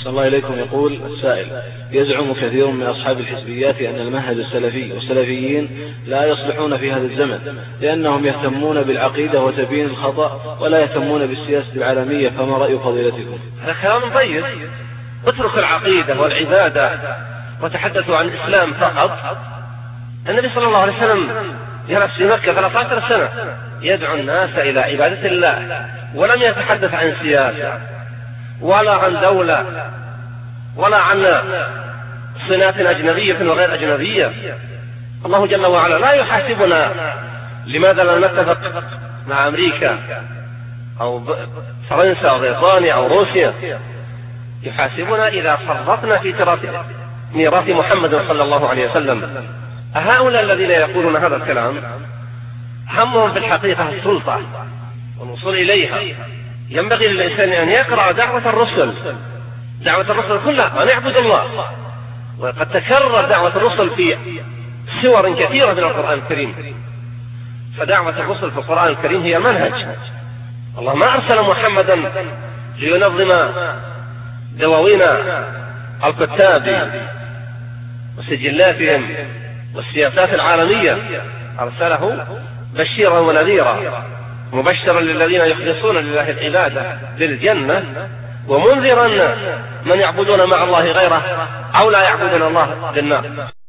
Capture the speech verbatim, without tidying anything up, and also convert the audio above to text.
صلى الله إليكم. يقول السائل: يزعم كثير من أصحاب الحزبيات أن المنهج السلفي والسلفيين لا يصلحون في هذا الزمن لأنهم يهتمون بالعقيدة وتبيين الخطأ ولا يهتمون بالسياسة العالمية، فما رأي فضيلتكم؟ هذا كلام طيب. اتركوا العقيدة والعبادة وتحدثوا عن الإسلام فقط. النبي صلى الله عليه وسلم جلس في مكة ثلاث عشرة سنة يدعو الناس إلى عبادة الله، ولم يتحدث عن سياسة ولا عن دولة ولا عن صناعات أجنبية وغير أجنبية. الله جل وعلا لا يحاسبنا لماذا لا نتفق مع أمريكا أو فرنسا أو بريطانيا أو روسيا، يحاسبنا إذا فرطنا في ميراث محمد صلى الله عليه وسلم. هؤلاء الذين يقولون هذا الكلام همهم في الحقيقة السلطة والوصول إليها. ينبغي للإنسان أن يقرأ دعوة الرسل، دعوة الرسل كلها أن يعبد الله، وقد تكرر دعوة الرسل في سور كثيرة من القرآن الكريم. فدعوة الرسل في القرآن الكريم هي منهج. الله ما أرسل محمدا لينظم دواوين الكتاب وسجلاتهم والسياسات العالمية، أرسله بشيرا ونذيرا، مبشرا للذين يخلصون لله العبادة بالجنة، ومنذرا من يعبدون مع الله غيره أو لا يعبدون الله بالنار.